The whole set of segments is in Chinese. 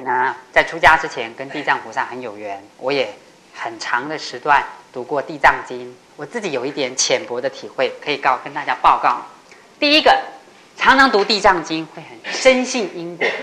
呢，在出家之前跟地藏菩萨很有缘，我也很长的时段读过《地藏经》，我自己有一点浅薄的体会，可以跟大家报告。第一个，常常读《地藏经》会很深信因果。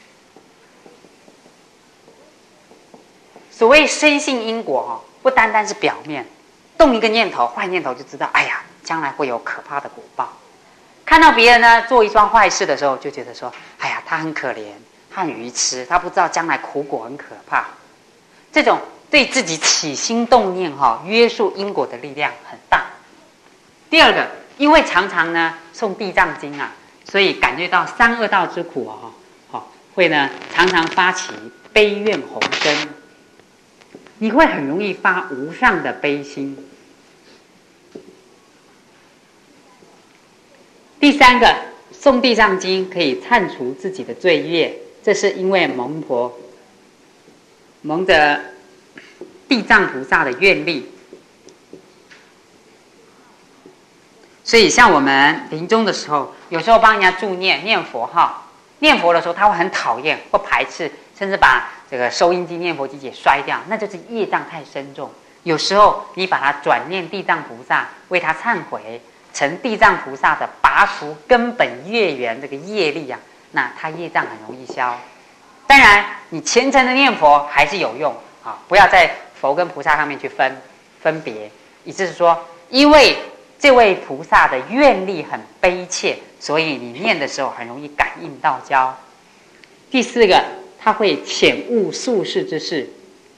所谓深信因果不单单是表面，动一个念头，坏念头就知道，哎呀，将来会有可怕的果报。看到别人呢做一桩坏事的时候，就觉得说，哎呀，他很可怜，他很愚痴，他不知道将来苦果很可怕。这种对自己起心动念约束因果的力量很大。第二个，因为常常呢诵地藏经所以感觉到三恶道之苦会呢常常发起悲怨宏深，你会很容易发无上的悲心。第三个，诵地藏经可以忏除自己的罪业，这是因为蒙着地藏菩萨的愿力。所以像我们临终的时候，有时候帮人家助念佛念佛的时候他会很讨厌或排斥，甚至把这个收音机念佛机给摔掉，那就是业障太深重。有时候你把它转念地藏菩萨，为他忏悔，成地藏菩萨的拔除根本业缘这个业力那他业障很容易消。当然你虔诚的念佛还是有用不要在佛跟菩萨上面去分别，也就是说，因为这位菩萨的愿力很悲切，所以你念的时候很容易感应道交。第四个，他会浅悟宿世之事。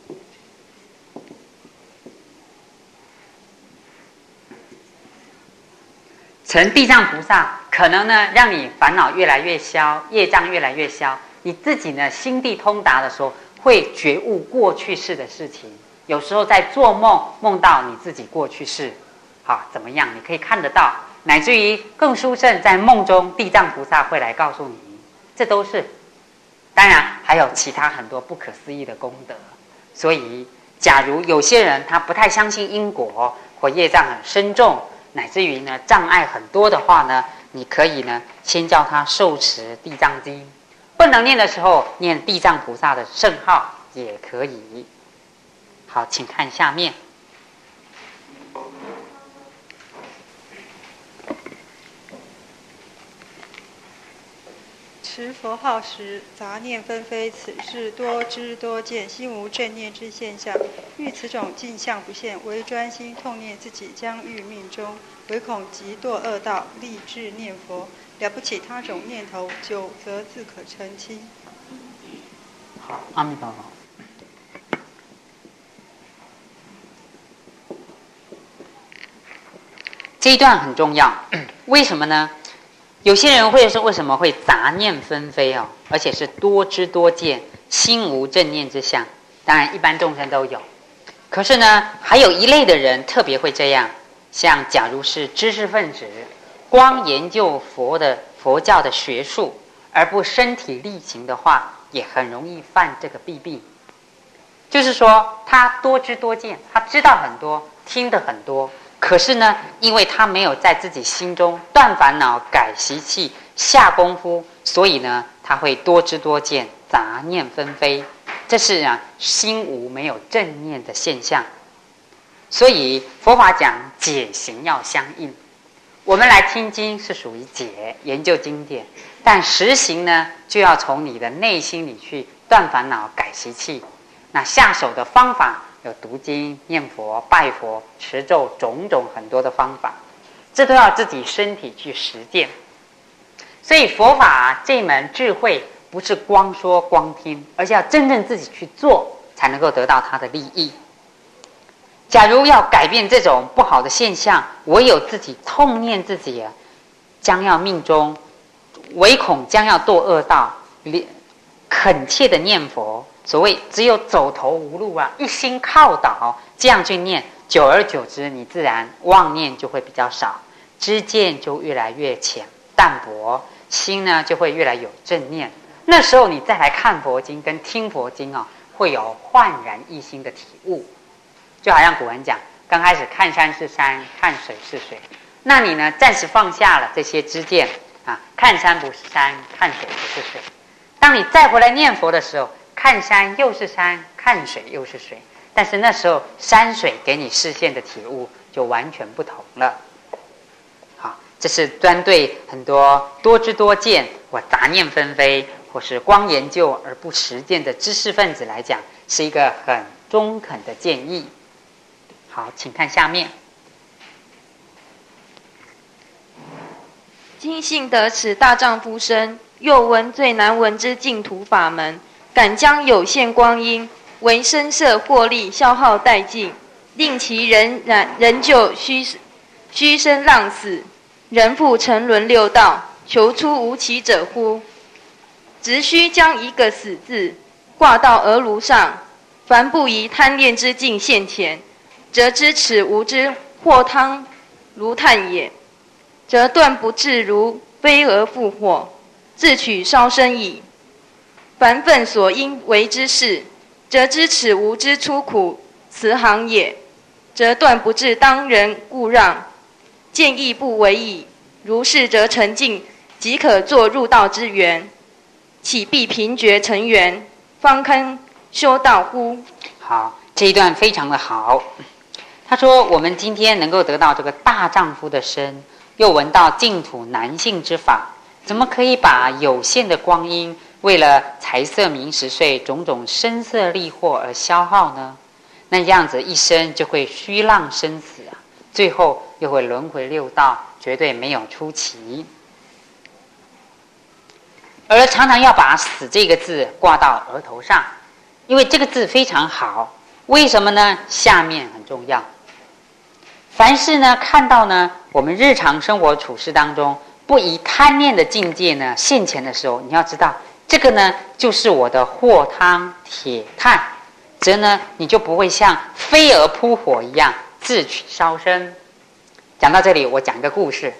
成地藏菩萨可能呢让你烦恼越来越消，业障越来越消，你自己呢心地通达的时候会觉悟过去世的事情。有时候在做梦梦到你自己过去世怎么样，你可以看得到，乃至于更殊胜，在梦中地藏菩萨会来告诉你，这都是。当然还有其他很多不可思议的功德。所以假如有些人他不太相信因果，或业障很深重，乃至于呢障碍很多的话呢，你可以呢先叫他受持地藏经，不能念的时候念地藏菩萨的圣号也可以。好，请看下面。 持佛号时，杂念纷飞，此事多知多见，心无正念之现象。遇此种镜像不现，唯专心痛念自己将遇命中，唯恐即堕恶道，立志念佛。了不起他种念头，久则自可澄清。 好，阿弥陀佛。这一段很重要，为什么呢？有些人会说，为什么会杂念纷飞而且是多知多见，心无正念之相？当然一般众生都有，可是呢还有一类的人特别会这样，像假如是知识分子，光研究佛教的学术而不身体力行的话，也很容易犯这个弊病。就是说他多知多见，他知道很多，听得很多，可是呢因为他没有在自己心中断烦恼改习气下功夫，所以呢他会多知多见，杂念纷飞，这是心无没有正念的现象。所以佛法讲解行要相应，我们来听经是属于解，研究经典，但实行呢就要从你的内心里去断烦恼改习气。那下手的方法有读经、念佛、拜佛、持咒，种种很多的方法，这都要自己身体去实践。所以佛法这门智慧不是光说光听，而是要真正自己去做，才能够得到它的利益。假如要改变这种不好的现象，唯有自己痛念自己将要命中，唯恐将要堕恶道，恳切的念佛，所谓只有走投无路一心靠倒，这样去念，久而久之你自然妄念就会比较少，知见就越来越浅淡薄，心呢就会越来有正念。那时候你再来看佛经跟听佛经会有焕然一新的体悟。就好像古人讲，刚开始看山是山，看水是水，那你呢暂时放下了这些知见看山不是山，看水不是水，当你再回来念佛的时候， 看山又是山，看水又是水，但是那时候山水给你视线的体悟就完全不同了。好，这是专对很多多知多见或杂念纷飞或是光研究而不实践的知识分子来讲，是一个很中肯的建议。好，请看下面。 今幸得此大丈夫身，又闻最难闻之净土法门，敢将有限光阴为声色获利消耗殆尽，令其仍旧虚生浪死，人复沉沦六道，求出无期者乎？只须将一个死字挂到额颅上，凡不宜贪恋之境现前，则知此无之祸汤如炭也，则断不至如飞蛾复火，自取烧身矣。凡愤所应为之事，则知此无之出苦此行也，则断不至当人故让，见义不为矣。如是则成净，即可作入道之源，岂必贫绝成缘，方堪修道乎？ 好，这一段非常的好。他说我们今天能够得到这个大丈夫的身，又闻到净土难信之法，怎么可以把有限的光阴为了财色名食睡种种声色利惑而消耗呢？那样子一生就会虚浪生死啊，最后又会轮回六道，绝对没有出期。而常常要把死这个字挂到额头上，因为这个字非常好。为什么呢？下面很重要。凡是呢看到呢我们日常生活处事当中不宜贪念的境界呢现前的时候，你要知道这个呢就是我的祸汤铁炭，则呢你就不会像飞蛾扑火一样自取烧身。讲到这里，我讲一个故事。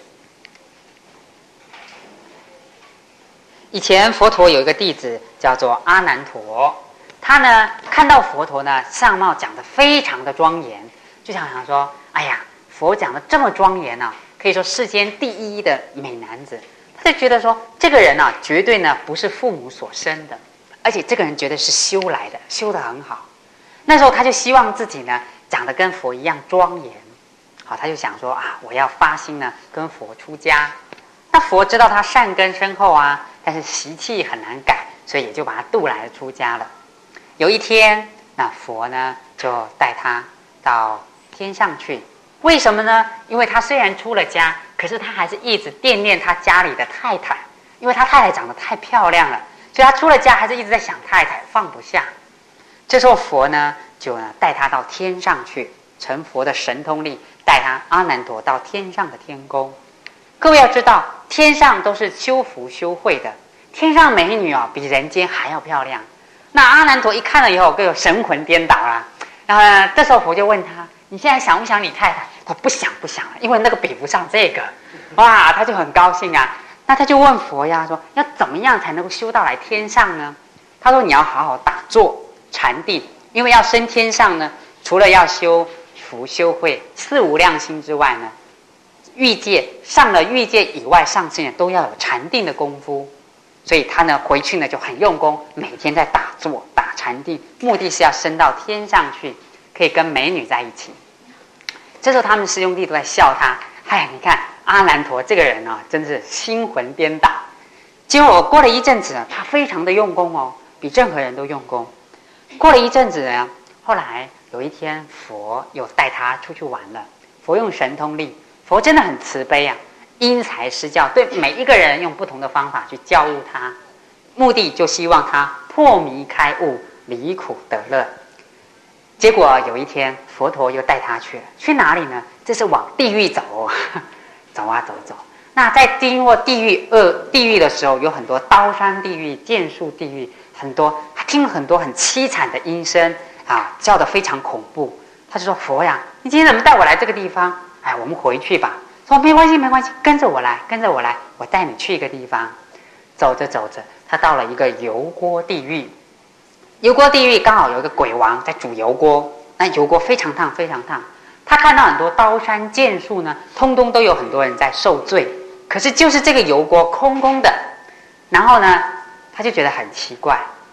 以前佛陀有一个弟子叫做阿难陀，他呢看到佛陀呢相貌讲得非常的庄严，就想说，哎呀，佛讲得这么庄严啊，可以说世间第一的美男子。他就觉得说，这个人啊绝对呢不是父母所生的，而且这个人绝对是修来的，修得很好。那时候他就希望自己呢长得跟佛一样庄严。好，他就想说啊，我要发心呢跟佛出家。那佛知道他善根深厚啊，但是习气很难改，所以也就把他渡来出家了。有一天，那佛呢就带他到天上去。为什么呢？因为他虽然出了家，可是他还是一直惦念他家里的太太，因为他太太长得太漂亮了，所以他出了家还是一直在想太太，放不下。这时候佛呢就带他到天上去，乘佛的神通力带他阿难陀到天上的天宫。各位要知道，天上都是修福修慧的，天上美女啊比人间还要漂亮。那阿难陀一看了以后，各有神魂颠倒啊。然后呢，这时候佛就问他，你现在想不想你太太？他不想不想了，因为那个比不上这个。哇，他就很高兴啊。那他就问佛呀，说要怎么样才能够修到来天上呢？他说你要好好打坐禅定，因为要升天上呢，除了要修福修慧四无量心之外呢，欲界上了欲界以外上去呢都要有禅定的功夫。所以他呢回去呢就很用功，每天在打坐打禅定，目的是要升到天上去，可以跟美女在一起。这时候他们师兄弟都在笑他，哎，你看阿难陀这个人啊，真是心魂颠倒。结果过了一阵子呢，他非常的用功哦，比任何人都用功。过了一阵子呢，后来有一天佛又带他出去玩了。佛用神通力，佛真的很慈悲啊，因材施教，对每一个人用不同的方法去教悟他，目的就希望他破迷开悟，离苦得乐。结果有一天佛陀又带他去了，去哪里呢？这是往地狱走，走啊走走。那在经过地狱的时候，有很多刀山地狱、剑树地狱，很多他听了很多很凄惨的音声啊，叫得非常恐怖。他就说，佛呀，你今天怎么带我来这个地方？哎，我们回去吧。说没关系没关系，跟着我来，我带你去一个地方。走着走着，他到了一个油锅地狱。油锅地狱刚好有一个鬼王在煮油锅，那油锅非常烫非常烫。他看到很多刀山剑树呢，通通都有很多人在受罪，可是就是这个油锅空空的。然后呢他就觉得很奇怪，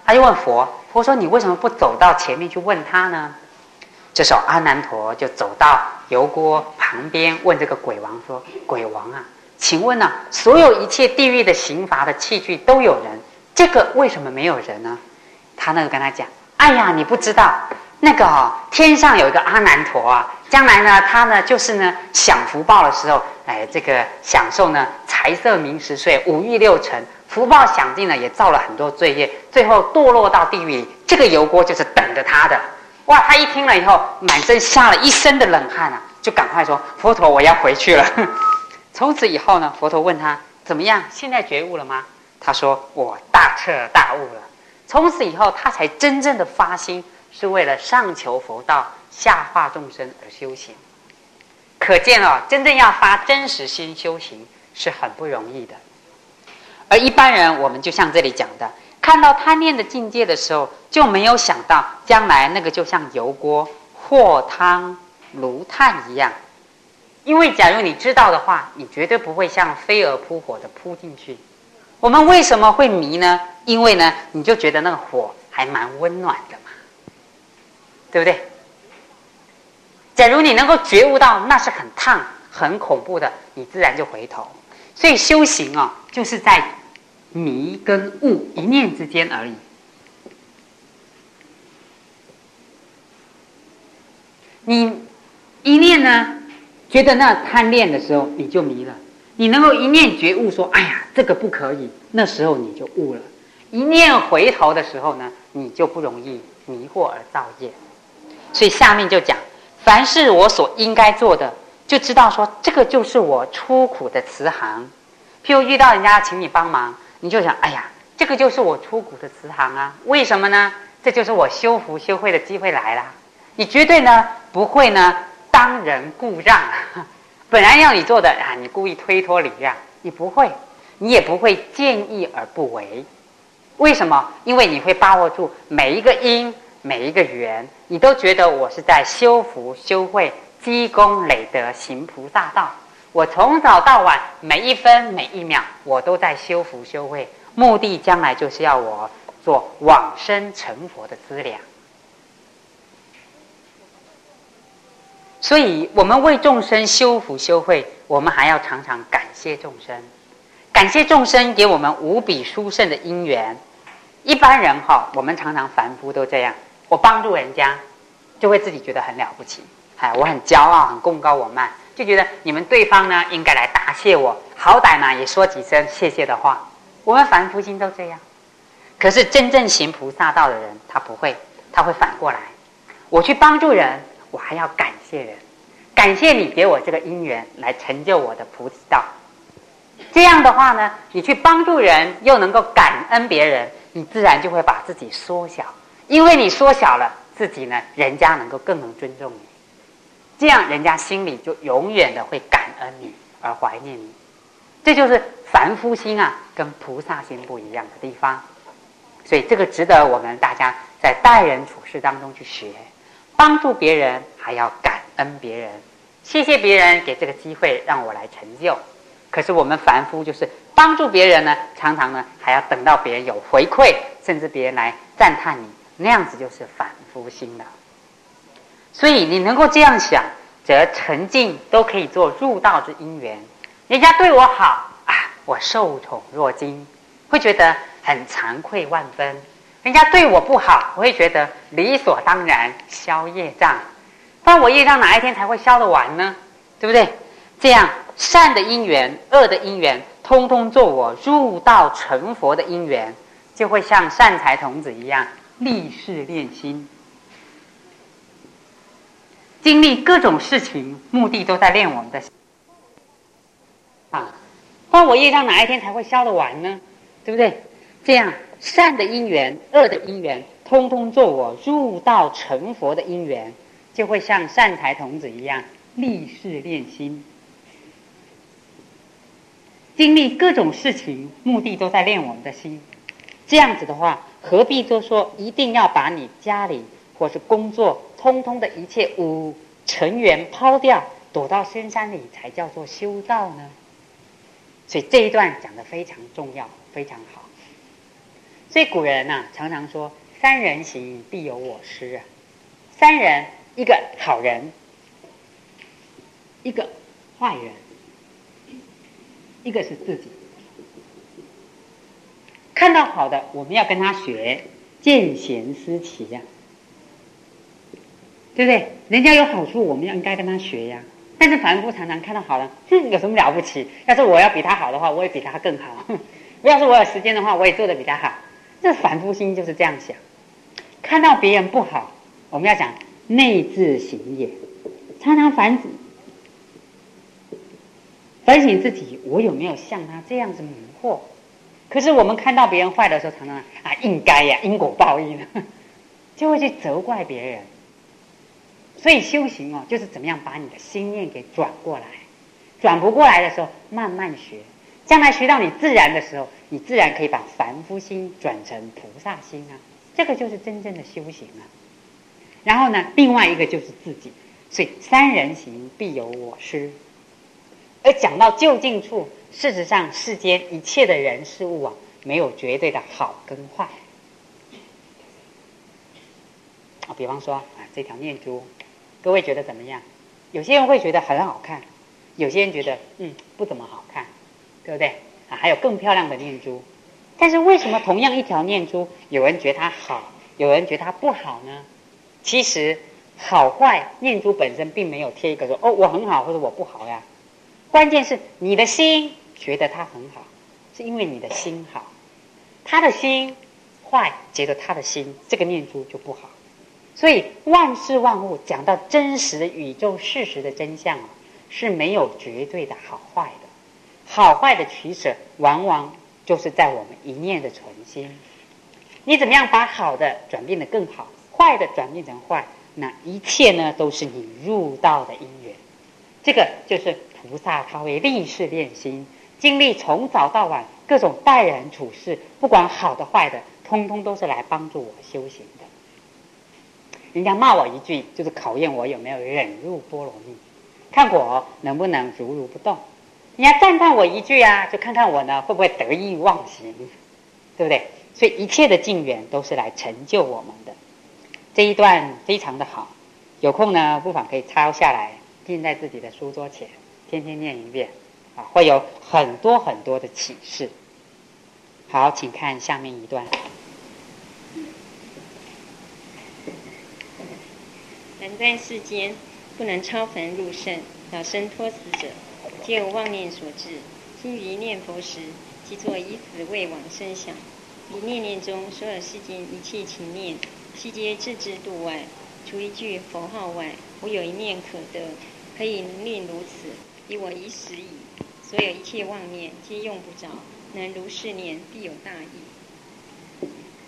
他就问佛，佛说你为什么不走到前面去问他呢？这时候阿难陀就走到油锅旁边，问这个鬼王说：鬼王啊，请问啊，所有一切地狱的刑罚的器具都有人，这个为什么没有人呢？他那个跟他讲：哎呀，你不知道，那个天上有一个阿难陀啊，将来呢，他呢就是呢享福报的时候，这个享受呢财色名食睡五欲六尘，福报享尽了，也造了很多罪业，最后堕落到地狱里，这个油锅就是等着他的。哇！他一听了以后，满身下了一身的冷汗啊，就赶快说：佛陀，我要回去了。从此以后呢，佛陀问他怎么样，现在觉悟了吗？他说：我大彻大悟了。从此以后，他才真正的发心，是为了上求佛道，下化众生而修行。可见哦，真正要发真实心修行是很不容易的。而一般人，我们就像这里讲的，看到贪念的境界的时候，就没有想到将来那个就像油锅或汤炉炭一样。因为假如你知道的话，你绝对不会像飞蛾扑火的扑进去。我们为什么会迷呢？因为呢，你就觉得那个火还蛮温暖的嘛，对不对？假如你能够觉悟到那是很烫很恐怖的，你自然就回头。所以修行啊，就是在迷跟悟一念之间而已。你一念呢觉得那贪恋的时候，你就迷了。你能够一念觉悟说：哎呀，这个不可以，那时候你就悟了。一念回头的时候呢，你就不容易迷惑而造业。所以下面就讲，凡是我所应该做的，就知道说这个就是我出苦的慈航。譬如遇到人家请你帮忙，你就想：哎呀，这个就是我出苦的慈航啊。为什么呢？这就是我修福修慧的机会来啦。你绝对呢不会呢当仁故让，本来要你做的啊，你故意推脱礼让，你不会，你也不会见义而不为。为什么？因为你会把握住每一个因每一个缘，你都觉得我是在修福修慧，积功累德，行菩萨道。我从早到晚每一分每一秒我都在修福修慧，目的将来就是要我做往生成佛的资粮。所以我们为众生修福修慧，我们还要常常感谢众生，感谢众生给我们无比殊胜的因缘。一般人我们常常凡夫都这样，我帮助人家就会自己觉得很了不起，我很骄傲，很功高我慢，就觉得你们对方呢应该来答谢我，好歹呢也说几声谢谢的话。我们凡夫心都这样。可是真正行菩萨道的人，他不会，他会反过来，我去帮助人，我还要感谢人，感谢你给我这个因缘来成就我的菩提道。这样的话呢，你去帮助人又能够感恩别人，你自然就会把自己缩小，因为你缩小了自己呢，人家能够更能尊重你，这样人家心里就永远的会感恩你而怀念你。这就是凡夫心啊跟菩萨心不一样的地方。所以这个值得我们大家在待人处事当中去学，帮助别人还要感恩别人，谢谢别人给这个机会让我来成就。可是我们凡夫就是帮助别人呢，常常呢还要等到别人有回馈，甚至别人来赞叹你，那样子就是凡夫心了。所以你能够这样想，则沉静都可以做入道之因缘。人家对我好啊，我受宠若惊，会觉得很惭愧万分；人家对我不好，我会觉得理所当然，消业障。不然我业障哪一天才会消得完呢？对不对？这样善的因缘恶的因缘通通做我入道成佛的因缘，就会像善财童子一样立誓练心，经历各种事情，目的都在练我们的心不然我业障哪一天才会消得完呢？对不对？这样善的因缘恶的因缘通通做我入道成佛的因缘，就会像善财童子一样立誓练心，经历各种事情，目的都在练我们的心。这样子的话，何必就说一定要把你家里或是工作通通的一切尘缘抛掉，躲到深山里才叫做修道呢？所以这一段讲得非常重要，非常好。 所以古人常常说三人行必有我师啊。三人，一个好人，一个坏人，一个是自己。看到好的，我们要跟他学，见贤思齐呀，对不对？人家有好处，我们应该跟他学呀。但是凡夫常常看到好人，有什么了不起？要是我要比他好的话，我也比他更好。要是我有时间的话，我也做得比他好。这凡夫心就是这样想。看到别人不好，我们要讲内自省也，常常反省自己，我有没有像他这样子迷惑？可是我们看到别人坏的时候，常常应该呀，因果报应，就会去责怪别人。所以修行就是怎么样把你的心念给转过来，转不过来的时候慢慢学，将来学到你自然的时候，你自然可以把凡夫心转成菩萨心啊，这个就是真正的修行啊。然后呢，另外一个就是自己，所以三人行必有我师。而讲到究竟处，事实上世间一切的人事物没有绝对的好跟坏。比方说这条念珠，各位觉得怎么样？有些人会觉得很好看，有些人觉得不怎么好看，对不对？还有更漂亮的念珠。但是为什么同样一条念珠，有人觉得它好，有人觉得它不好呢？其实好坏念珠本身并没有贴一个说我很好或者我不好呀。关键是你的心觉得它很好，是因为你的心好。他的心坏，觉得他的心这个念珠就不好。所以万事万物讲到真实的宇宙事实的真相是没有绝对的好坏的。好坏的取舍往往就是在我们一念的存心。你怎么样把好的转变得更好，坏的转变成坏，那一切呢都是你入道的因缘。这个就是菩萨他会历世练心，经历从早到晚各种待人处事，不管好的坏的，通通都是来帮助我修行的。人家骂我一句，就是考验我有没有忍入波罗蜜，看我能不能如如不动。人家赞叹我一句就看看我呢会不会得意忘形，对不对？所以一切的境缘都是来成就我们的。这一段非常的好，有空呢不妨可以抄下来，印在自己的书桌前，天天念一遍会有很多很多的启示。好，请看下面一段。 人在世间不能超凡入圣，了生脱死者，皆由妄念所致。今于念佛时，即作以此为往生想。于念念中，所有世间一切情念，悉皆置之度外。除一句佛号外，无有一念可得，可以能令如此。以我已死矣。所有一切妄念，皆用不着，能如是念，必有大益。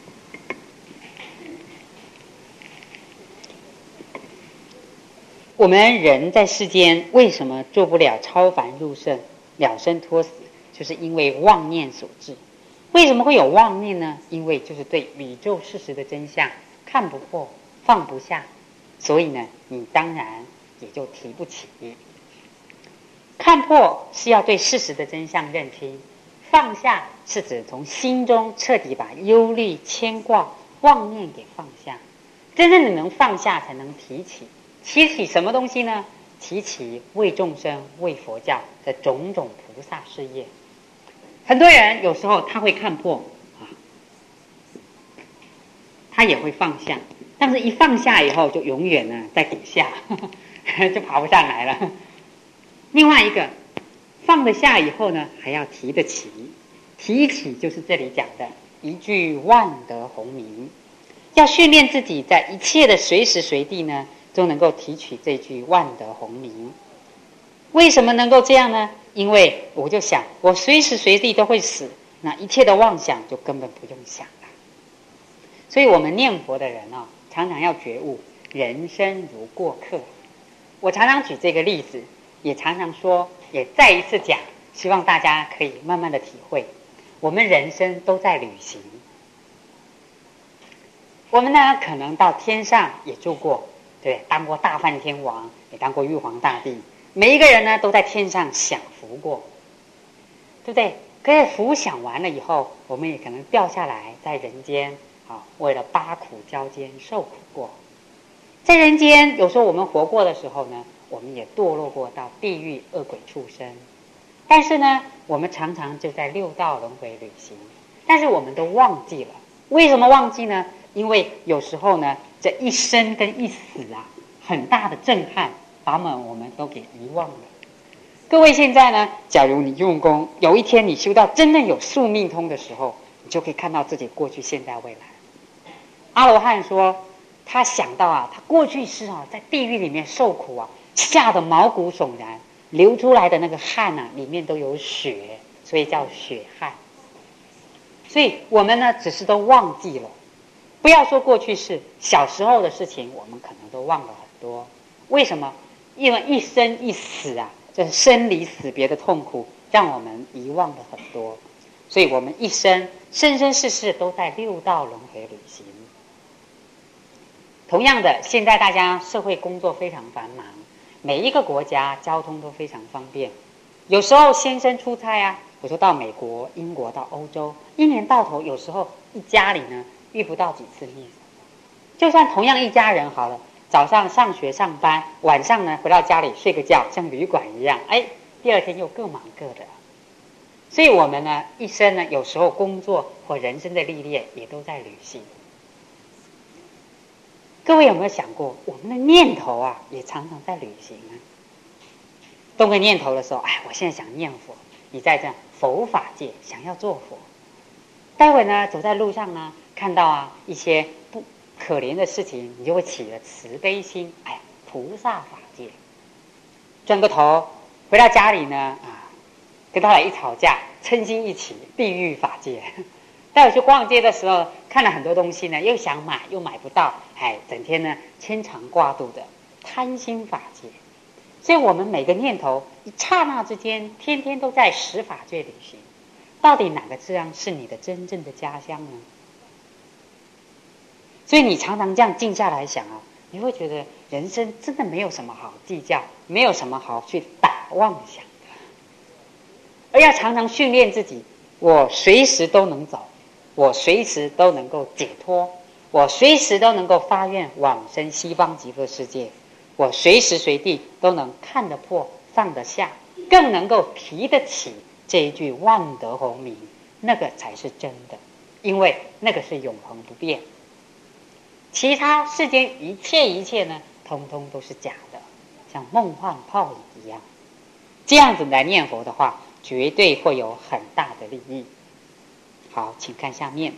我们人在世间为什么做不了超凡入圣、了生脱死，就是因为妄念所致。为什么会有妄念呢？因为就是对宇宙事实的真相看不破、放不下，所以呢，你当然也就提不起。看破是要对事实的真相认清，放下是指从心中彻底把忧虑、牵挂、妄念给放下。真正的能放下，才能提起。提起什么东西呢？提起为众生、为佛教的种种菩萨事业。很多人有时候他会看破他也会放下，但是一放下以后就永远呢在底下就爬不上来了。另外一个放得下以后呢，还要提得起。提起就是这里讲的一句万德洪名，要训练自己在一切的随时随地呢都能够提取这句万德洪名。为什么能够这样呢？因为我就想我随时随地都会死，那一切的妄想就根本不用想了。所以我们念佛的人常常要觉悟人生如过客。我常常举这个例子，也常常说，也再一次讲，希望大家可以慢慢的体会，我们人生都在旅行。我们呢可能到天上也住过，对，当过大梵天王，也当过玉皇大帝，每一个人呢都在天上享福过，对不对？ 可是福享完了以后，我们也可能掉下来，在人间为了八苦交煎受苦过。在人间，有时候我们活过的时候呢，我们也堕落过到地狱、恶鬼、畜生。但是呢，我们常常就在六道轮回旅行，但是我们都忘记了。为什么忘记呢？因为有时候呢，这一生跟一死很大的震撼，把我们都给遗忘了。各位现在呢，假如你用功，有一天你修到真正有宿命通的时候，你就可以看到自己过去、现在、未来。阿罗汉说，他想到他过去是在地狱里面受苦吓得毛骨悚然，流出来的那个汗里面都有血，所以叫血汗。所以我们呢，只是都忘记了。不要说过去式，小时候的事情，我们可能都忘了很多。为什么？因为一生一死这生离死别的痛苦，让我们遗忘了很多。所以我们一生生生世世都在六道轮回旅行。同样的，现在大家社会工作非常繁忙，每一个国家交通都非常方便。有时候先生出差我说到美国、英国、到欧洲，一年到头有时候一家里呢遇不到几次面。就算同样一家人好了，早上上学上班，晚上呢回到家里睡个觉，像旅馆一样，第二天又各忙各的。所以我们呢一生呢，有时候工作或人生的历练也都在旅行。各位有没有想过，我们的念头也常常在旅行动个念头的时候，我现在想念佛，你在这样佛法界想要做佛。待会呢走在路上呢，看到一些不可怜的事情，你就会起了慈悲心，菩萨法界。转个头回到家里呢跟他俩一吵架，嗔心一起，地狱法界。待会去逛街的时候，看了很多东西呢，又想买又买不到，整天呢牵肠挂肚的，贪心法界。所以我们每个念头一刹那之间，天天都在十法界旅行。到底哪个这样是你的真正的家乡呢？所以你常常这样静下来想你会觉得人生真的没有什么好计较，没有什么好去打妄想的，而要常常训练自己，我随时都能走，我随时都能够解脱，我随时都能够发愿往生西方极乐世界，我随时随地都能看得破放得下，更能够提得起这一句万德洪名，那个才是真的，因为那个是永恒不变。其他世间一切呢，通通都是假的，像梦幻泡影一样。这样子来念佛的话，绝对会有很大的利益。好，请看下面。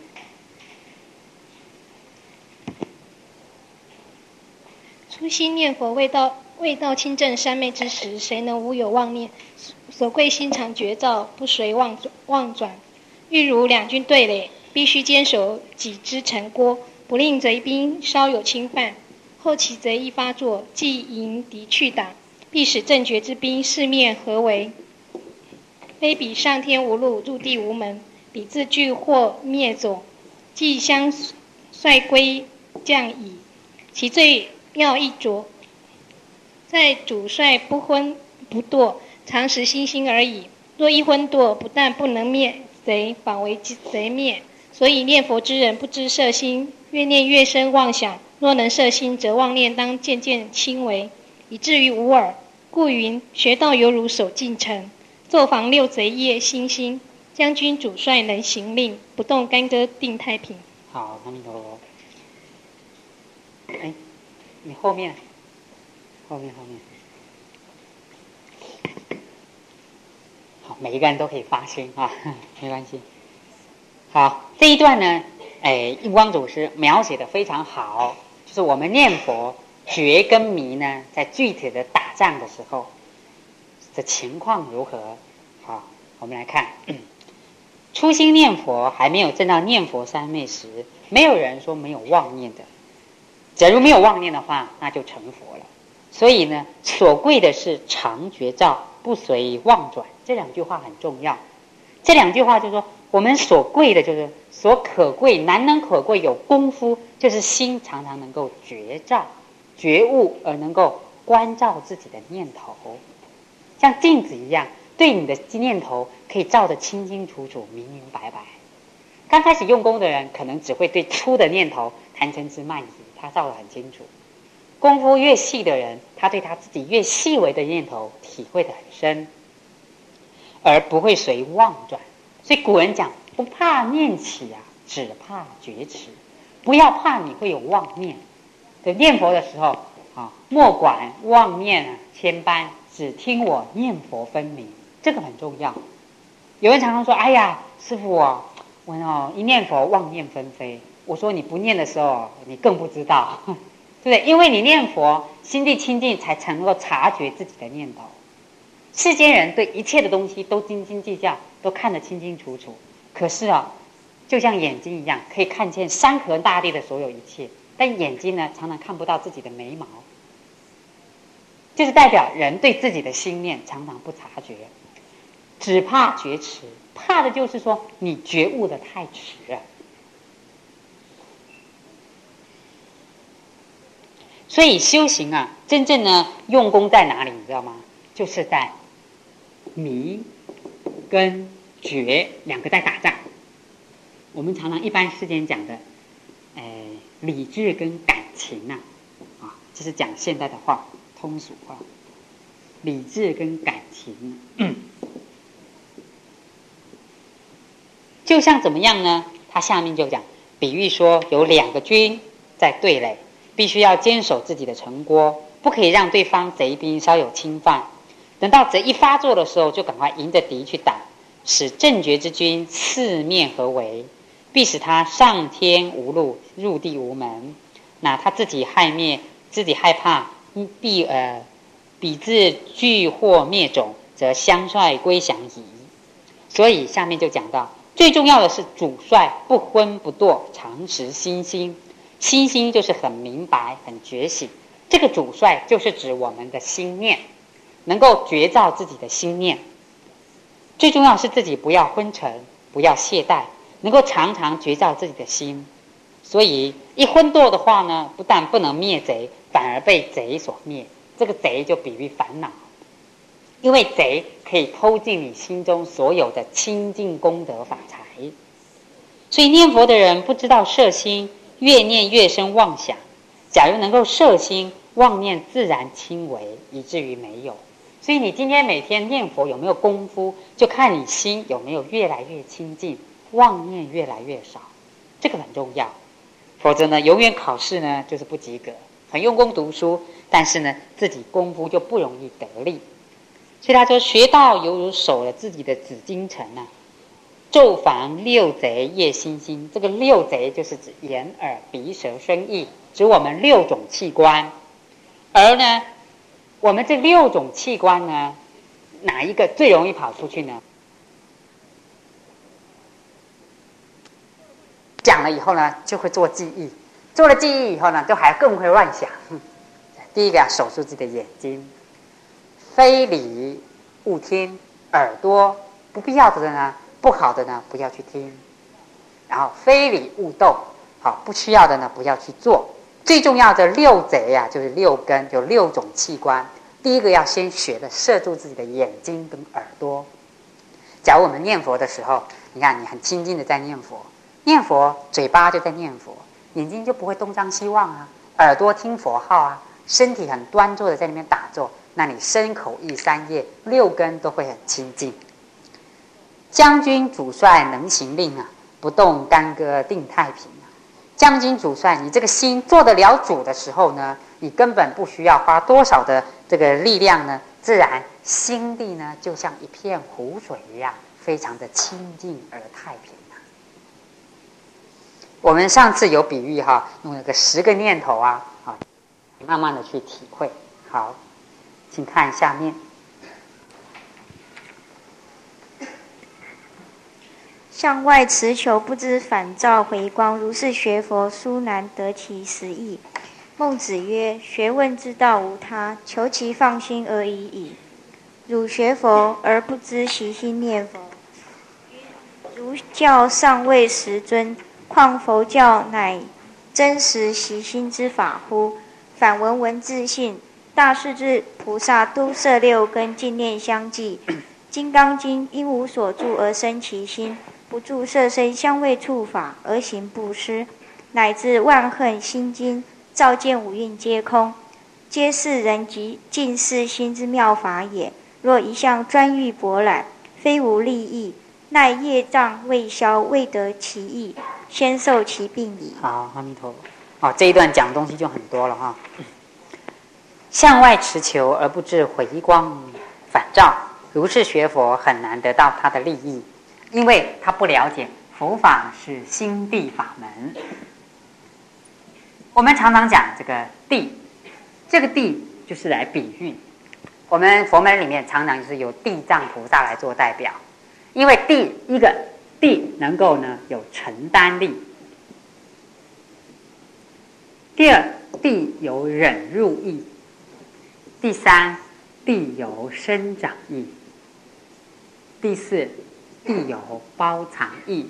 初心念佛未到清正三昧之时，谁能无有妄念？所贵心常觉照，不随妄转。欲如两军对垒，必须坚守己之城郭，不令贼兵稍有侵犯。后其贼一发作，即迎敌去打，必使正觉之兵四面合围。非彼上天无路，入地无门，彼自惧或灭走，即相率归降矣。其最妙一着，在主帅不昏不堕，常时心心而已。若一昏堕，不但不能灭贼，反为贼灭。所以念佛之人不知摄心，越念越生妄想。若能摄心，则妄念当渐渐轻微，以至于无耳。故云学道犹如守禁城，做防六贼业心心。将军主帅能行令，不动干戈定太平。 好，阿弥陀佛。你后面。好，每一个人都可以发心没关系。好，这一段呢，印光祖师描写的非常好，就是我们念佛觉跟迷呢，在具体的打仗的时候的情况如何？好，我们来看，初心念佛还没有证到念佛三昧时，没有人说没有妄念的。假如没有妄念的话，那就成佛了。所以呢，所贵的是常觉照，不随妄转。这两句话很重要。这两句话就是说，我们所贵的就是所可贵，难能可贵有功夫，就是心常常能够觉照、觉悟，而能够关照自己的念头，像镜子一样， 对你的念头可以照得清清楚楚、明明白白。刚开始用功的人，可能只会对粗的念头贪嗔痴慢疑，他照得很清楚。功夫越细的人，他对他自己越细微的念头体会得很深，而不会随妄转。所以古人讲，不怕念起啊，只怕觉迟。不要怕你会有妄念，对念佛的时候啊，莫管妄念啊千般，只听我念佛分明，这个很重要。有人常常说：“哎呀，师父啊，我一念佛妄念纷飞。”我说：“你不念的时候，你更不知道，对不对？因为你念佛，心地清净，才能够察觉自己的念头。世间人对一切的东西都斤斤计较，都看得清清楚楚。可是啊，就像眼睛一样，可以看见山河大地的所有一切，但眼睛呢，常常看不到自己的眉毛，就是代表人对自己的心念常常不察觉，只怕觉迟。怕的就是说你觉悟的太迟了。所以修行啊，真正呢用功在哪里，你知道吗？就是在迷跟觉两个在打仗。我们常常一般世间讲的，理智跟感情啊，这是讲现代的话，通俗话。理智跟感情，就像怎么样呢？他下面就讲，比喻说有两个军在对垒，必须要坚守自己的城郭，不可以让对方贼兵稍有侵犯。等到贼一发作的时候，就赶快迎着敌去打，使正觉之军四面合围，必使他上天无路，入地无门。那他自己害怕，彼自惧祸灭种，则相率归降矣。所以下面就讲到，最重要的是主帅不昏不堕，常持心心。心心就是很明白、很觉醒。这个主帅就是指我们的心念，能够觉照自己的心念。最重要是自己不要昏沉，不要懈怠，能够常常觉照自己的心。所以一昏堕的话呢，不但不能灭贼，反而被贼所灭。这个贼就比喻烦恼，因为贼可以偷尽你心中所有的清净功德法财。所以念佛的人不知道摄心，越念越生妄想。假如能够摄心，妄念自然轻微，以至于没有。所以你今天每天念佛有没有功夫，就看你心有没有越来越清净，妄念越来越少，这个很重要。否则呢，永远考试呢就是不及格，很用功读书，但是呢自己功夫就不容易得力。所以他说，学道犹如守了自己的紫禁城啊，昼防六贼夜心心。这个六贼就是指眼耳鼻舌身意，指我们6种器官。而呢我们这6种器官呢，哪一个最容易跑出去呢？讲了以后呢，就会做记忆，做了记忆以后呢，就还更会乱想。第一个要守住自己的眼睛，非礼勿听；耳朵不必要的呢，不好的呢，不要去听。然后非礼勿动，好，不需要的呢，不要去做。最重要的6贼啊，就是6根，有6种器官。第一个要先学的摄住自己的眼睛跟耳朵。假如我们念佛的时候，你看你很清净的在念佛，念佛嘴巴就在念佛，眼睛就不会东张西望啊，耳朵听佛号啊，身体很端坐的在那边打坐，那你身口意3业6根都会很清净。将军主帅能行令啊，不动干戈定太平啊。将军主帅，你这个心做得了主的时候呢，你根本不需要花多少的这个力量呢，自然心地呢就像一片湖水一样，非常的清净而太平啊。我们上次有比喻哈，用那个10个念头啊，慢慢的去体会。好，请看下面。 向外持求，不知反照回光，如是学佛，殊难得其实义。孟子曰：学问之道无他，求其放心而已矣。汝学佛而不知习心念佛，儒教尚未实尊，况佛教乃真实习心之法乎？反文自信，大势至菩萨都摄6根，净念相继， 金刚经因无所住而生其心，不住色声香味触法而行布施，乃至万恨心经照见五蕴皆空，皆是人及尽是心之妙法也。若一向专欲博览，非无利益，奈业障未消，未得其意，先受其病矣。 好，阿弥陀佛。这一段讲的东西就很多了哈。向外持求而不至回光返照，如是学佛很难得到他的利益，因为他不了解佛法是心地法门。我们常常讲这个地，这个地就是来比喻。我们佛门里面常常就是由地藏菩萨来做代表，因为一个地能够呢有承担力，第二地有忍辱意，第三地有生长意，第四地有包藏意。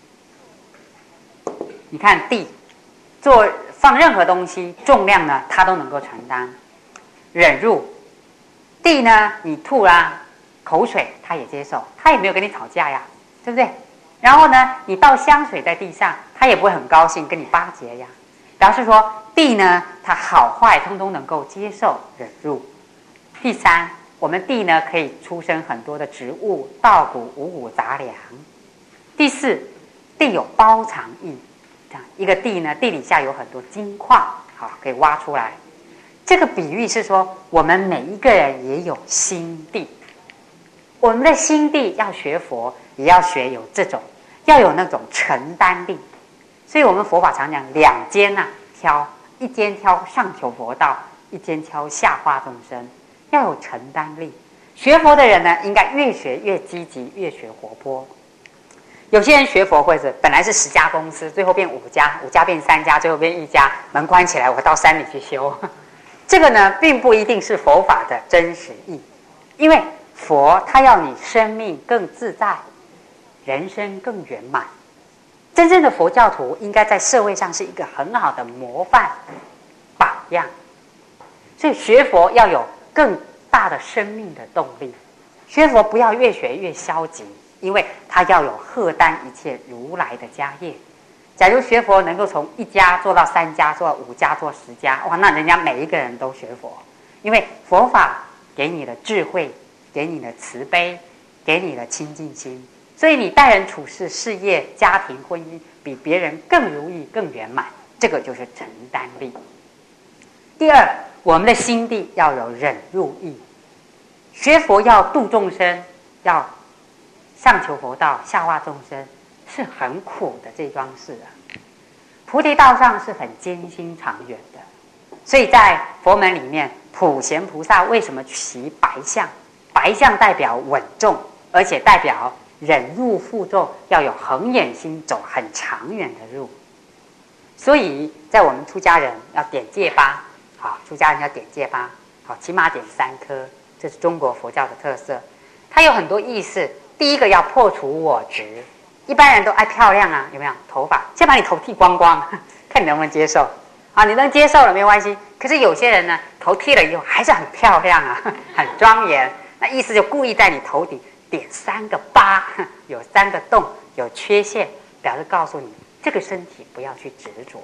你看地放任何东西重量呢它都能够承担。忍辱地呢，你吐啦口水它也接受，它也没有跟你吵架呀，对不对？然后呢你倒香水在地上，它也不会很高兴跟你巴结呀，表示说地呢它好坏通通能够接受忍辱。第三，我们地呢可以出生很多的植物、稻谷、五谷杂粮。第四，地有包藏意，一个地呢地底下有很多金矿，好可以挖出来。这个比喻是说我们每一个人也有心地，我们的心地要学佛也要学有这种，要有那种承担力。所以我们佛法常讲两肩挑，一肩挑上求佛道，一肩挑下化众生，要有承担力。学佛的人呢应该越学越积极，越学活泼。有些人学佛会是本来是10家公司，最后变5家，5家变3家，最后变1家，门关起来我到山里去修。这个呢并不一定是佛法的真实意，因为佛他要你生命更自在，人生更圆满。真正的佛教徒应该在社会上是一个很好的模范榜样，所以学佛要有更大的生命的动力。学佛不要越学越消极，因为他要有荷担一切如来的家业。假如学佛能够从1家做到3家，做到5家，做10家，哇，那人家每一个人都学佛，因为佛法给你的智慧，给你的慈悲，给你的清净心，所以你待人处事、事业、家庭、婚姻比别人更如意、更圆满，这个就是承担力。第二，我们的心地要有忍辱意。学佛要度众生，要上求佛道，下化众生，是很苦的这桩事啊。菩提道上是很艰辛长远的，所以在佛门里面，普贤菩萨为什么骑白象？白象代表稳重，而且代表忍辱负重，要有恒眼心，走很长远的路。所以在我们出家人要点戒疤，好，出家人要点戒疤，好，起码点3颗，这是中国佛教的特色。它有很多意思。第一个要破除我执，一般人都爱漂亮啊，有没有？头发先把你头剃光光，看你能不能接受啊？你能接受了没关系。可是有些人呢，头剃了以后还是很漂亮啊，很庄严。那意思就故意在你头顶点3个疤，有3个洞，有缺陷，表示告诉你这个身体不要去执着。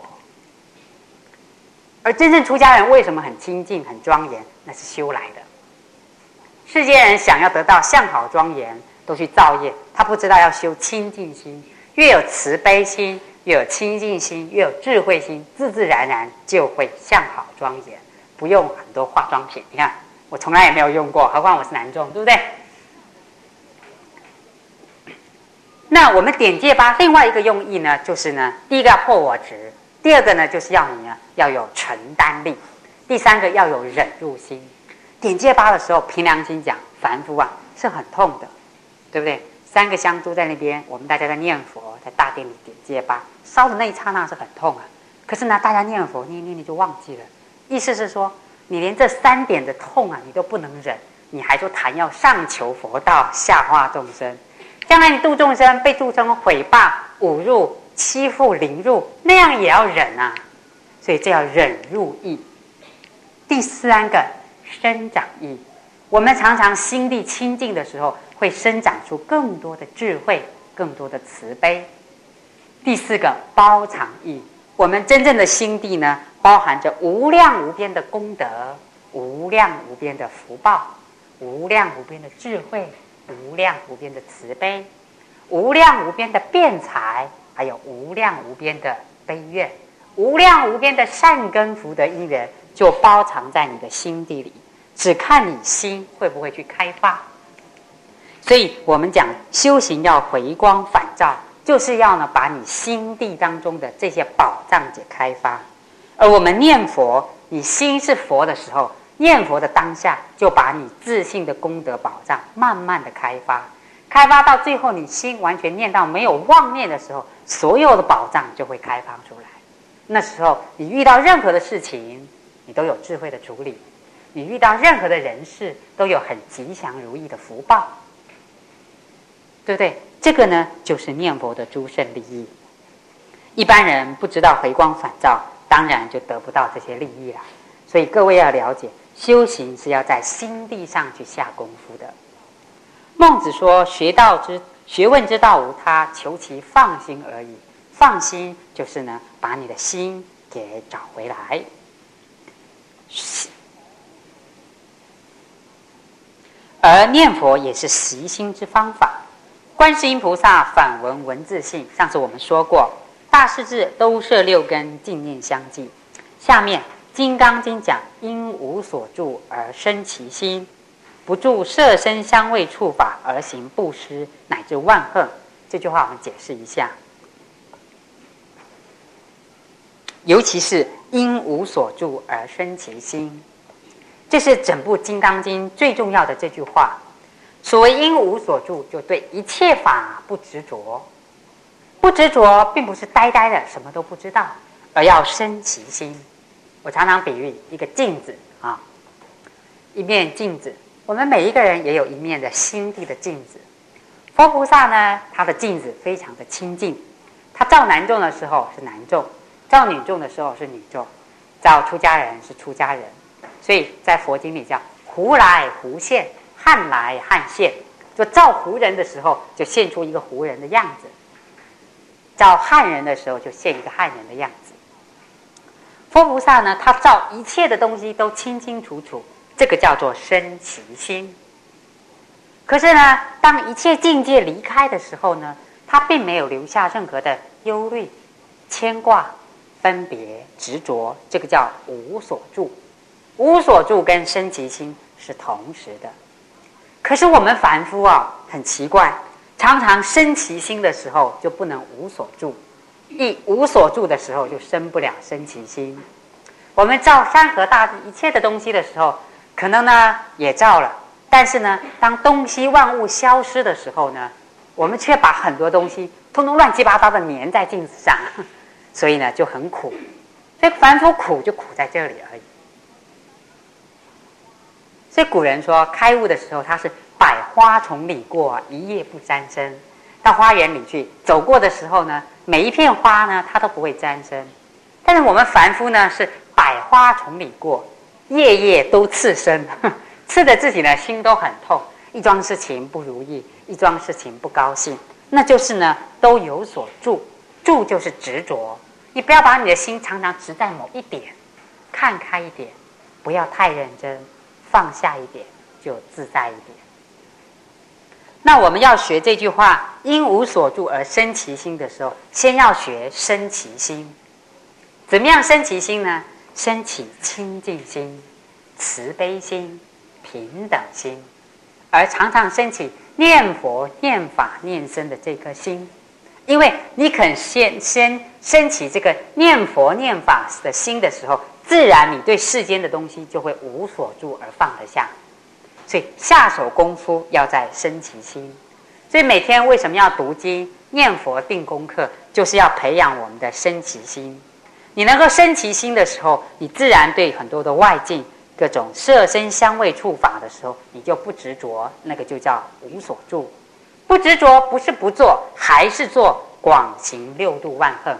而真正出家人为什么很清净、很庄严？那是修来的。世间人想要得到相好庄严，都去造业，他不知道要修清净心。越有慈悲心，越有清净心，越有智慧心，自自然然就会相好庄严，不用很多化妆品。你看我从来也没有用过，何况我是男众，对不对？那我们点戒疤另外一个用意呢，就是呢，第一个要破我执，第二个呢就是要你呢要有承担力，第三个要有忍辱心。点戒疤的时候，凭良心讲，凡夫啊是很痛的，对不对？3个香烛在那边，我们大家在念佛，在大殿里点戒疤，烧的那一刹那是很痛啊。可是呢，大家念佛念念就忘记了，意思是说，你连这3点的痛啊，你都不能忍，你还说谈要上求佛道，下化众生。将来你度众生，被众生毁谤、侮辱、欺负、凌辱，那样也要忍啊。所以这要忍辱意。第3个生长意，我们常常心地清净的时候， 会生长出更多的智慧，更多的慈悲。第四个，包藏意。我们真正的心地呢，包含着无量无边的功德，无量无边的福报，无量无边的智慧，无量无边的慈悲，无量无边的辩才，还有无量无边的悲愿，无量无边的善根福德因缘，就包藏在你的心地里，只看你心会不会去开发。所以我们讲修行要回光返照，就是要呢把你心地当中的这些宝藏给开发。而我们念佛，你心是佛的时候，念佛的当下就把你自信的功德宝藏慢慢的开发，开发到最后你心完全念到没有妄念的时候，所有的宝藏就会开发出来。那时候你遇到任何的事情，你都有智慧的处理，你遇到任何的人事都有很吉祥如意的福报，对不对？这个呢就是念佛的殊胜利益。一般人不知道回光返照，当然就得不到这些利益了。所以各位要了解，修行是要在心地上去下功夫的。孟子说，学问之道无他，求其放心而已。放心就是呢把你的心给找回来。而念佛也是习心之方法。观世音菩萨反闻文字性，上次我们说过，大势至都摄六根，净念相继。下面《金刚经》讲，因无所住而生其心，不住色声香味触法而行布施，乃至万恨。这句话我们解释一下，尤其是因无所住而生其心，这是整部《金刚经》最重要的这句话。所谓因无所住，就对一切法不执着。不执着并不是呆呆的什么都不知道，而要生其心。我常常比喻一个镜子啊，一面镜子，我们每一个人也有一面的心地的镜子。佛菩萨呢，他的镜子非常的清净，他照男众的时候是男众，照女众的时候是女众，照出家人是出家人。所以在佛经里叫胡来胡现，汉来汉现，就照胡人的时候就现出一个胡人的样子，照汉人的时候就现一个汉人的样子。佛菩萨呢，他照一切的东西都清清楚楚，这个叫做生其心。可是呢，当一切境界离开的时候呢，他并没有留下任何的忧虑、牵挂、分别、执着，这个叫无所住。无所住跟生其心是同时的。可是我们凡夫啊，很奇怪，常常生其心的时候就不能无所住，一无所住的时候就生不了生其心。我们照山河大地一切的东西的时候，可能呢也照了，但是呢，当东西万物消失的时候呢，我们却把很多东西通通乱七八糟的粘在镜子上，所以呢就很苦。所以凡夫苦就苦在这里而已。所以古人说，开悟的时候他是百花丛里过，一叶不沾身。到花园里去走过的时候呢，每一片花呢它都不会沾身。但是我们凡夫呢是百花丛里过，夜夜都刺身，刺得自己呢心都很痛，一桩事情不如意，一桩事情不高兴，那就是呢都有所住。住就是执着，你不要把你的心常常执在某一点，看开一点，不要太认真，放下一点就自在一点。那我们要学这句话因无所住而生其心的时候，先要学生其心。怎么样生其心呢？生起清净心、慈悲心、平等心，而常常生起念佛、念法、念僧的这颗心。因为你肯先升起这个念佛念法的心的时候，自然你对世间的东西就会无所住而放得下。所以下手功夫要在生其心。所以每天为什么要读经、念佛、定功课，就是要培养我们的生其心。你能够生其心的时候，你自然对很多的外境、各种色声香味触法的时候，你就不执着，那个就叫无所住。不执着不是不做，还是做，广行六度万恨。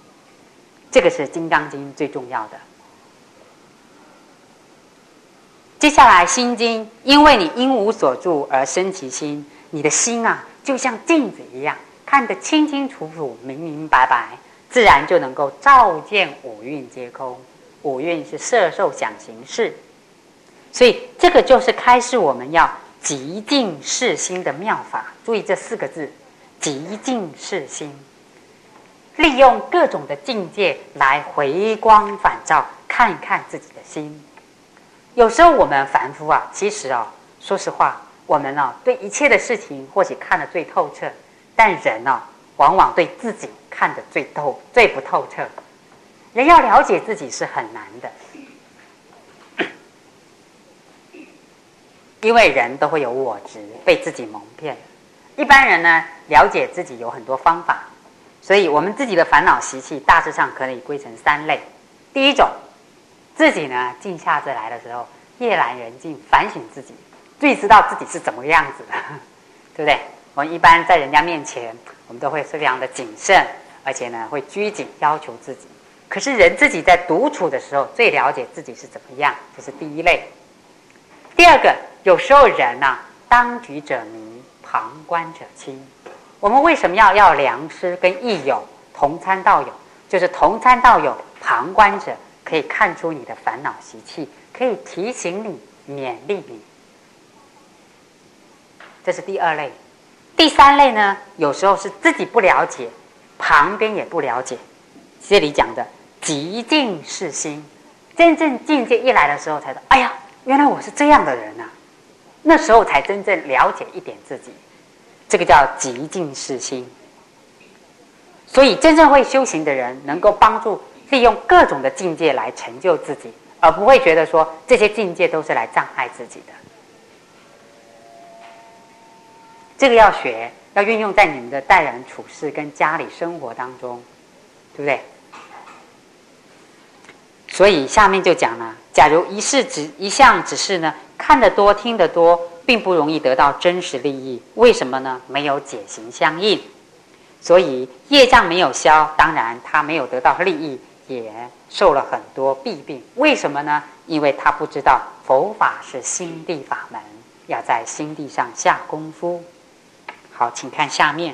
这个是《金刚经》最重要的。 接下来心经，因为你因无所住而生其心，你的心啊，就像镜子一样，看得清清楚楚、明明白白，自然就能够照见五蕴皆空。五蕴是色受想行识，所以这个就是开示我们要极静视心的妙法。注意这4个字，极静视心，利用各种的境界来回光返照，看一看自己的心。有时候我们凡夫啊，其实啊，说实话，我们啊对一切的事情或许看得最透彻，但人啊，往往对自己看得最不透彻。人要了解自己是很难的，因为人都会有我执，被自己蒙骗。一般人呢，了解自己有很多方法，所以我们自己的烦恼习气大致上可以归成3类。第一种，自己呢静下自来的时候，夜阑人静，反省自己，最知道自己是怎么样子的，对不对？我们一般在人家面前，我们都会非常的谨慎，而且呢会拘谨要求自己。可是人自己在独处的时候，最了解自己是怎么样，这是第一类。第二个，有时候人啊，当局者迷，旁观者清。我们为什么要良师跟益友同参道友？就是同参道友，旁观者可以看出你的烦恼习气，可以提醒你、勉励你。这是第2类。第3类呢，有时候是自己不了解，旁边也不了解。这里讲的极静视心，真正境界一来的时候，才说：哎呀，原来我是这样的人啊！那时候才真正了解一点自己，这个叫极静视心。所以，真正会修行的人，能够帮助利用各种的境界来成就自己，而不会觉得说这些境界都是来障碍自己的。这个要学，要运用在你们的待人处事跟家里生活当中，对不对？所以下面就讲了，假如一项只是呢看得多听得多，并不容易得到真实利益。为什么呢？没有解行相应，所以业障没有消，当然他没有得到利益，也受了很多弊病。为什么呢？因为他不知道佛法是心地法门，要在心地上下功夫。好，请看下面。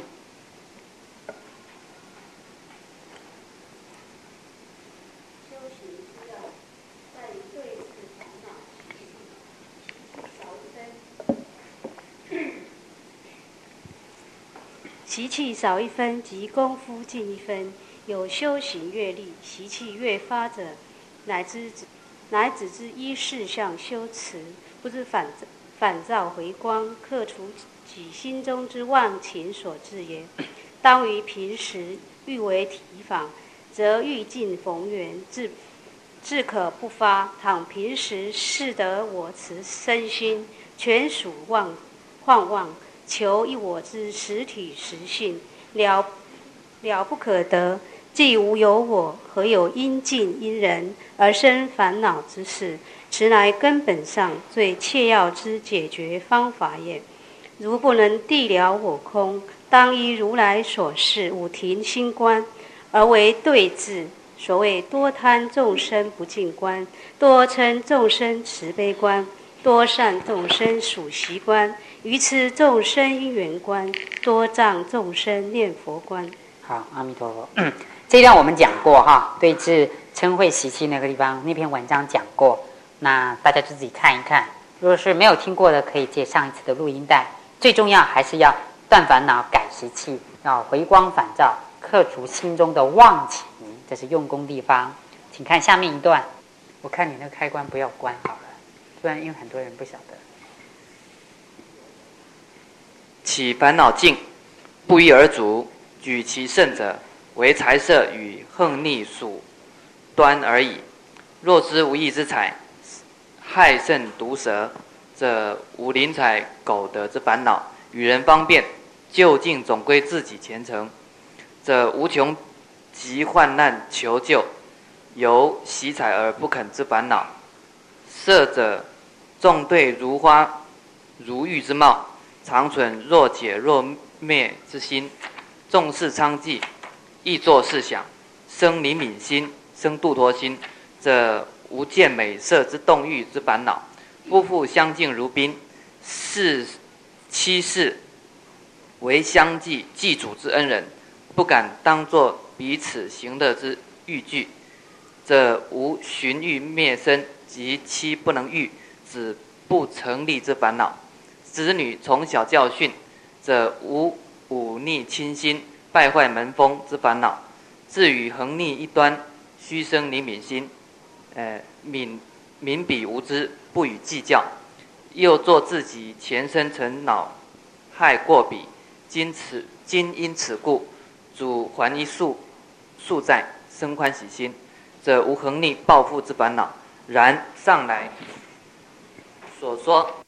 习气少1分，即功夫进1分。有修行越力，习气越发者，乃只依事相修持，不知反照回光，克除己心中之妄情所致也。当于平时欲为提防，则欲尽逢源，自可不发。倘平时视得我持身心，全属妄妄，求一我之实体实性，了不可得。既无有我，何有因尽因人而生烦恼之事？此乃根本上最切要之解决方法也。如不能地了我空，当依如来所示五停心观，而为对治。所谓多贪众生不净观，多嗔众生慈悲观，多善众生属习观，愚痴众生因缘观，多障众生念佛观。 好，阿弥陀佛。这一段我们讲过哈，对治嗔恚习气那个地方那篇文章讲过，那大家就自己看一看。如果是没有听过的，可以借上一次的录音带。最重要还是要断烦恼、改习气，要回光返照，克除心中的妄情，这是用功地方。请看下面一段。我看你那个开关不要关好了，不然因为很多人不晓得。 起烦恼境，不一而足，举其胜者，为财色与横逆属端而已。若知无义之财，害甚毒蛇，则无灵财苟得之烦恼，与人方便，究竟总归自己前程，则无穷疾患难求救，由喜彩而不肯之烦恼。色者众对如花如玉之貌，常存若解若灭之心，重视娼妓，亦作事想，生灵敏心，生度脱心，则无见美色之动欲之烦恼。 夫妇相敬如宾，妻室为相继祭祖之恩人，不敢当作彼此行乐之欲具，则无寻欲灭身及妻不能育，子不成立之烦恼。子女从小教训，则无忤逆亲心、败坏门风之烦恼。至于横逆一端，须生怜悯心，民彼无知，不予计较，又作自己前生尘恼害过彼，今因此故，主还一宿债，生欢喜心，则无横逆报复之烦恼。然上来所说